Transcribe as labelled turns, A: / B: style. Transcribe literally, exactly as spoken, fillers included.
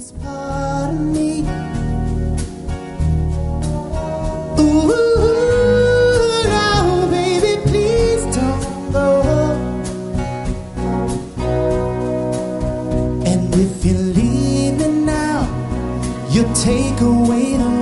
A: this part of me. Ooh, now, baby, please don't go. And if you leave me now, you take away the